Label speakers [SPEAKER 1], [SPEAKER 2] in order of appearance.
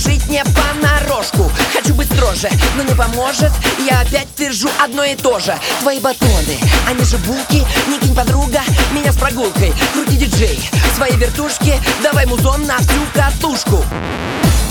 [SPEAKER 1] жить не понарошку. Хочу быть строже, но не поможет. Я опять твержу одно и то же. Твои батоны, они же булки. Не кинь, подруга, меня с прогулкой. Крути, диджей, свои вертушки. Давай музон на всю катушку.